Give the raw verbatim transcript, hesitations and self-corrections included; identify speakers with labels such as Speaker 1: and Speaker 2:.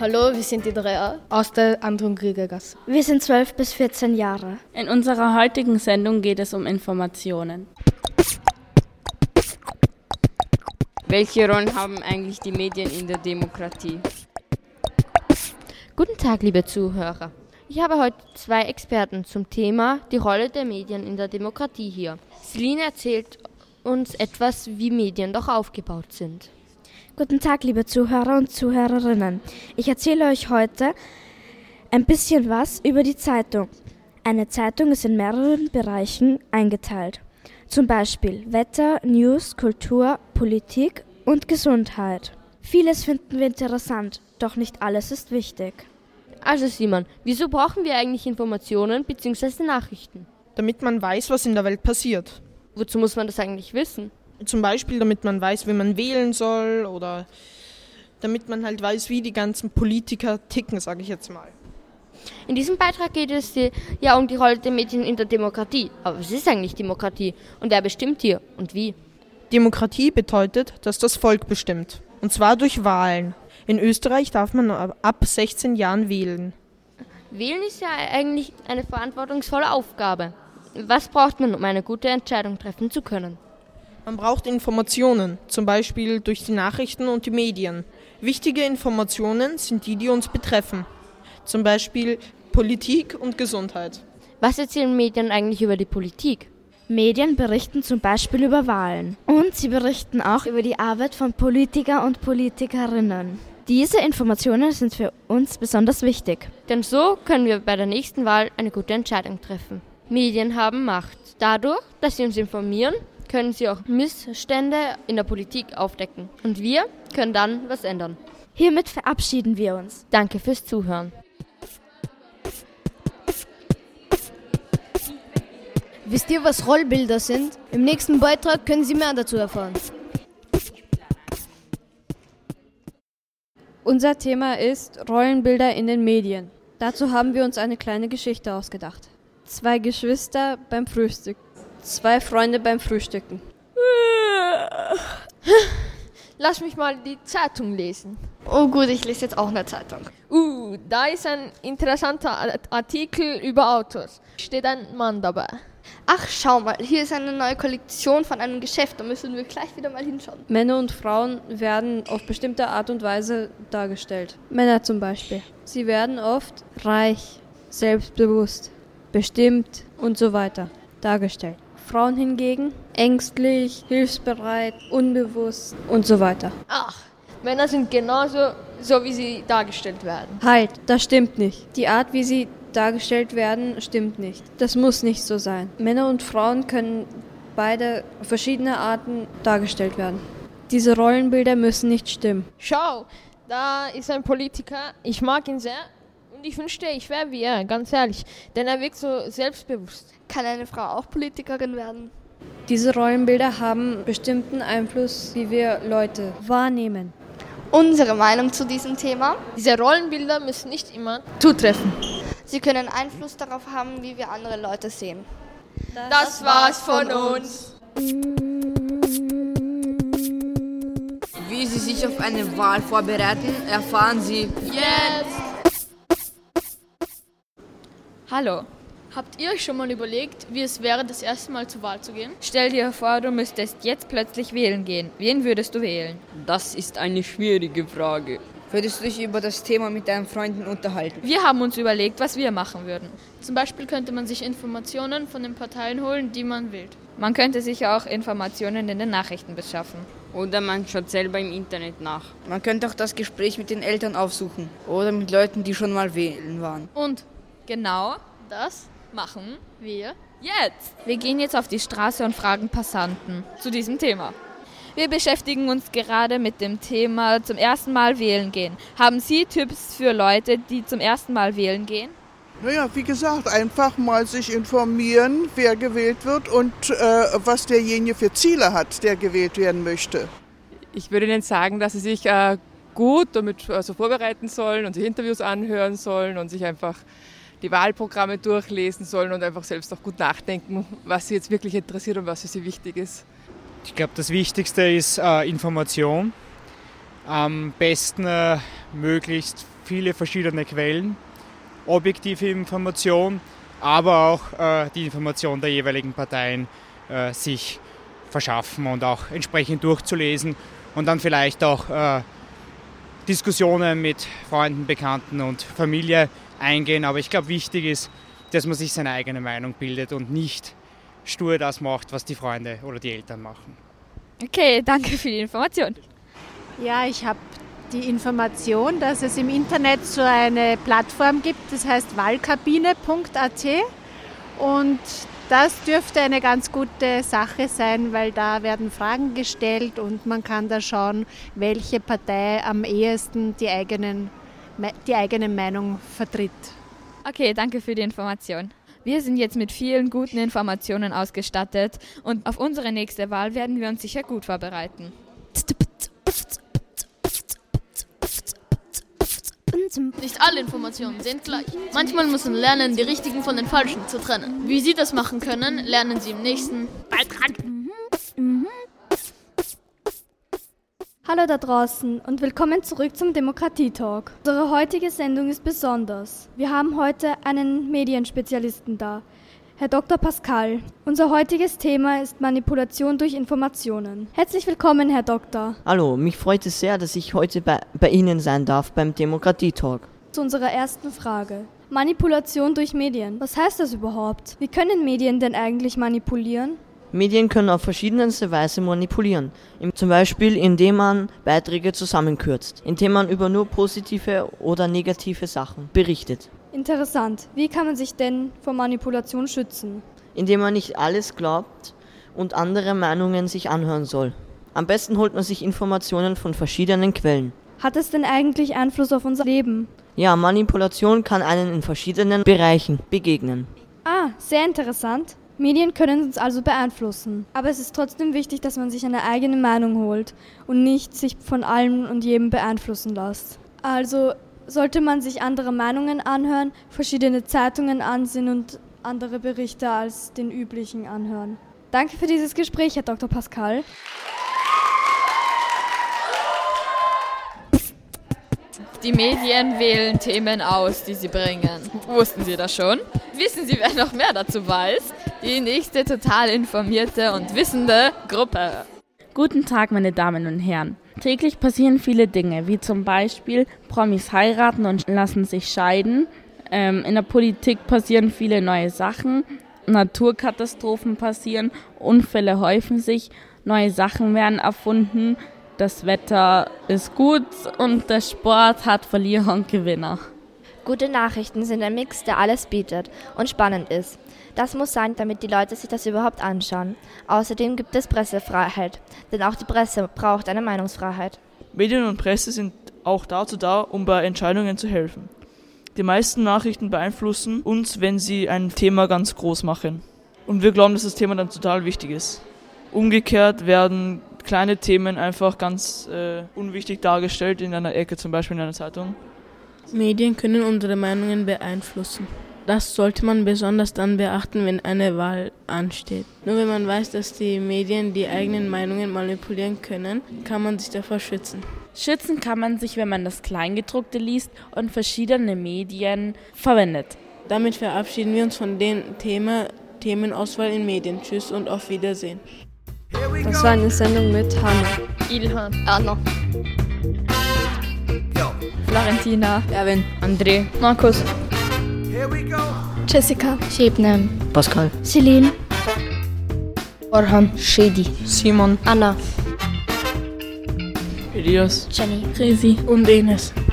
Speaker 1: Hallo, wir sind die drei A aus der Andron Kriegergasse.
Speaker 2: Wir sind zwölf bis vierzehn Jahre.
Speaker 3: In unserer heutigen Sendung geht es um Informationen.
Speaker 4: Welche Rollen haben eigentlich die Medien in der Demokratie?
Speaker 5: Guten Tag, liebe Zuhörer. Ich habe heute zwei Experten zum Thema die Rolle der Medien in der Demokratie hier. Celine erzählt uns etwas, wie Medien doch aufgebaut sind.
Speaker 2: Guten Tag, liebe Zuhörer und Zuhörerinnen. Ich erzähle euch heute ein bisschen was über die Zeitung. Eine Zeitung ist in mehreren Bereichen eingeteilt. Zum Beispiel Wetter, News, Kultur, Politik und Gesundheit. Vieles finden wir interessant, doch nicht alles ist wichtig.
Speaker 5: Also Simon, wieso brauchen wir eigentlich Informationen bzw. Nachrichten?
Speaker 6: Damit man weiß, was in der Welt passiert.
Speaker 5: Wozu muss man das eigentlich wissen?
Speaker 6: Zum Beispiel, damit man weiß, wie man wählen soll oder damit man halt weiß, wie die ganzen Politiker ticken, sage ich jetzt mal.
Speaker 5: In diesem Beitrag geht es ja um die Rolle der Medien in der Demokratie. Aber was ist eigentlich Demokratie? Und wer bestimmt hier und wie?
Speaker 6: Demokratie bedeutet, dass das Volk bestimmt. Und zwar durch Wahlen. In Österreich darf man ab sechzehn Jahren wählen.
Speaker 5: Wählen ist ja eigentlich eine verantwortungsvolle Aufgabe. Was braucht man, um eine gute Entscheidung treffen zu können?
Speaker 6: Man braucht Informationen, zum Beispiel durch die Nachrichten und die Medien. Wichtige Informationen sind die, die uns betreffen. Zum Beispiel Politik und Gesundheit.
Speaker 5: Was erzählen Medien eigentlich über die Politik?
Speaker 2: Medien berichten zum Beispiel über Wahlen. Und sie berichten auch über die Arbeit von Politikern und Politikerinnen. Diese Informationen sind für uns besonders wichtig.
Speaker 5: Denn so können wir bei der nächsten Wahl eine gute Entscheidung treffen. Medien haben Macht. Dadurch, dass sie uns informieren, können sie auch Missstände in der Politik aufdecken. Und wir können dann was ändern.
Speaker 2: Hiermit verabschieden wir uns.
Speaker 5: Danke fürs Zuhören.
Speaker 1: Wisst ihr, was Rollenbilder sind? Im nächsten Beitrag können Sie mehr dazu erfahren.
Speaker 7: Unser Thema ist Rollenbilder in den Medien. Dazu haben wir uns eine kleine Geschichte ausgedacht. Zwei Geschwister beim Frühstück. Zwei Freunde beim Frühstücken.
Speaker 1: Lass mich mal die Zeitung lesen.
Speaker 8: Oh gut, ich lese jetzt auch eine Zeitung.
Speaker 1: Uh, da ist ein interessanter Artikel über Autos. Steht ein Mann dabei.
Speaker 8: Ach, schau mal, hier ist eine neue Kollektion von einem Geschäft. Da müssen wir gleich wieder mal hinschauen.
Speaker 7: Männer und Frauen werden auf bestimmte Art und Weise dargestellt. Männer zum Beispiel. Sie werden oft reich, selbstbewusst, bestimmt und so weiter dargestellt. Frauen hingegen ängstlich, hilfsbereit, unbewusst und so weiter.
Speaker 1: Ach, Männer sind genauso, so wie sie dargestellt werden.
Speaker 7: Halt, das stimmt nicht. Die Art, wie sie dargestellt werden, stimmt nicht. Das muss nicht so sein. Männer und Frauen können beide auf verschiedene Arten dargestellt werden. Diese Rollenbilder müssen nicht stimmen.
Speaker 1: Schau, da ist ein Politiker, ich mag ihn sehr und ich wünschte, ich wäre wie er, ganz ehrlich, denn er wirkt so selbstbewusst.
Speaker 8: Kann eine Frau auch Politikerin werden?
Speaker 7: Diese Rollenbilder haben bestimmten Einfluss, wie wir Leute wahrnehmen.
Speaker 8: Unsere Meinung zu diesem Thema?
Speaker 1: Diese Rollenbilder müssen nicht immer zutreffen.
Speaker 8: Sie können Einfluss darauf haben, wie wir andere Leute sehen.
Speaker 1: Das, das war's von uns.
Speaker 4: Wie Sie sich auf eine Wahl vorbereiten, erfahren Sie
Speaker 1: jetzt. Hallo. Habt ihr euch schon mal überlegt, wie es wäre, das erste Mal zur Wahl zu gehen?
Speaker 9: Stell dir vor, du müsstest jetzt plötzlich wählen gehen. Wen würdest du wählen?
Speaker 4: Das ist eine schwierige Frage. Würdest du dich über das Thema mit deinen Freunden unterhalten?
Speaker 9: Wir haben uns überlegt, was wir machen würden. Zum Beispiel könnte man sich Informationen von den Parteien holen, die man wählt. Man könnte sich auch Informationen in den Nachrichten beschaffen.
Speaker 4: Oder man schaut selber im Internet nach.
Speaker 10: Man könnte auch das Gespräch mit den Eltern aufsuchen. Oder mit Leuten, die schon mal wählen waren.
Speaker 9: Und genau das machen wir jetzt. Wir gehen jetzt auf die Straße und fragen Passanten zu diesem Thema. Wir beschäftigen uns gerade mit dem Thema zum ersten Mal wählen gehen. Haben Sie Tipps für Leute, die zum ersten Mal wählen gehen?
Speaker 11: Naja, wie gesagt, einfach mal sich informieren, wer gewählt wird und äh, was derjenige für Ziele hat, der gewählt werden möchte.
Speaker 12: Ich würde Ihnen sagen, dass Sie sich äh, gut damit also vorbereiten sollen und sich Interviews anhören sollen und sich einfach die Wahlprogramme durchlesen sollen und einfach selbst auch gut nachdenken, was sie jetzt wirklich interessiert und was für sie wichtig ist.
Speaker 13: Ich glaube, das Wichtigste ist äh, Information. Am besten äh, möglichst viele verschiedene Quellen, objektive Information, aber auch äh, die Information der jeweiligen Parteien äh, sich verschaffen und auch entsprechend durchzulesen und dann vielleicht auch äh, Diskussionen mit Freunden, Bekannten und Familie eingehen. Aber ich glaube, wichtig ist, dass man sich seine eigene Meinung bildet und nicht stur das macht, was die Freunde oder die Eltern machen.
Speaker 9: Okay, danke für die Information.
Speaker 14: Ja, ich habe die Information, dass es im Internet so eine Plattform gibt, das heißt wahlkabine punkt a t und das dürfte eine ganz gute Sache sein, weil da werden Fragen gestellt und man kann da schauen, welche Partei am ehesten die, eigenen, die eigene Meinung vertritt.
Speaker 9: Okay, danke für die Information. Wir sind jetzt mit vielen guten Informationen ausgestattet und auf unsere nächste Wahl werden wir uns sicher gut vorbereiten.
Speaker 15: Nicht alle Informationen sind gleich. Manchmal muss man lernen, die richtigen von den falschen zu trennen. Wie Sie das machen können, lernen Sie im nächsten Beitrag.
Speaker 2: Hallo da draußen und willkommen zurück zum Demokratie-Talk. Unsere heutige Sendung ist besonders. Wir haben heute einen Medienspezialisten da, Herr Doktor Pascal. Unser heutiges Thema ist Manipulation durch Informationen. Herzlich willkommen, Herr Doktor.
Speaker 16: Hallo, mich freut es sehr, dass ich heute bei, bei Ihnen sein darf beim Demokratie-Talk.
Speaker 2: Zu unserer ersten Frage. Manipulation durch Medien. Was heißt das überhaupt? Wie können Medien denn eigentlich manipulieren?
Speaker 16: Medien können auf verschiedenste Weise manipulieren. Zum Beispiel, indem man Beiträge zusammenkürzt, indem man über nur positive oder negative Sachen berichtet.
Speaker 2: Interessant. Wie kann man sich denn vor Manipulation schützen?
Speaker 16: Indem man nicht alles glaubt und andere Meinungen sich anhören soll. Am besten holt man sich Informationen von verschiedenen Quellen.
Speaker 2: Hat es denn eigentlich Einfluss auf unser Leben?
Speaker 16: Ja, Manipulation kann einen in verschiedenen Bereichen begegnen.
Speaker 2: Ah, sehr interessant. Medien können uns also beeinflussen. Aber es ist trotzdem wichtig, dass man sich eine eigene Meinung holt und nicht sich von allem und jedem beeinflussen lässt. Also sollte man sich andere Meinungen anhören, verschiedene Zeitungen ansehen und andere Berichte als den üblichen anhören. Danke für dieses Gespräch, Herr Doktor Pascal.
Speaker 9: Die Medien wählen Themen aus, die sie bringen. Wussten Sie das schon? Wissen Sie, wer noch mehr dazu weiß? Die nächste total informierte und wissende Gruppe.
Speaker 3: Guten Tag, meine Damen und Herren. Täglich passieren viele Dinge, wie zum Beispiel Promis heiraten und lassen sich scheiden. Ähm, in der Politik passieren viele neue Sachen, Naturkatastrophen passieren, Unfälle häufen sich, neue Sachen werden erfunden. Das Wetter ist gut und der Sport hat Verlierer und Gewinner.
Speaker 17: Gute Nachrichten sind ein Mix, der alles bietet und spannend ist. Das muss sein, damit die Leute sich das überhaupt anschauen. Außerdem gibt es Pressefreiheit, denn auch die Presse braucht eine Meinungsfreiheit.
Speaker 18: Medien und Presse sind auch dazu da, um bei Entscheidungen zu helfen. Die meisten Nachrichten beeinflussen uns, wenn sie ein Thema ganz groß machen. Und wir glauben, dass das Thema dann total wichtig ist. Umgekehrt werden kleine Themen einfach ganz äh, unwichtig dargestellt in einer Ecke, zum Beispiel in einer Zeitung.
Speaker 19: Medien können unsere Meinungen beeinflussen. Das sollte man besonders dann beachten, wenn eine Wahl ansteht. Nur wenn man weiß, dass die Medien die eigenen Meinungen manipulieren können, kann man sich davor schützen.
Speaker 3: Schützen kann man sich, wenn man das Kleingedruckte liest und verschiedene Medien verwendet.
Speaker 19: Damit verabschieden wir uns von dem Thema Themenauswahl in Medien. Tschüss und auf Wiedersehen.
Speaker 7: Das war eine Sendung mit Hanna,
Speaker 15: Ilhan, Anna,
Speaker 9: Florentina,
Speaker 10: Erwin,
Speaker 15: André, Markus,
Speaker 2: Jessica,
Speaker 17: Shebnem,
Speaker 16: Pascal,
Speaker 17: Celine,
Speaker 15: Orhan,
Speaker 17: Shedi,
Speaker 6: Simon,
Speaker 17: Anna,
Speaker 18: Elias,
Speaker 17: Jenny,
Speaker 19: Resi und Enes.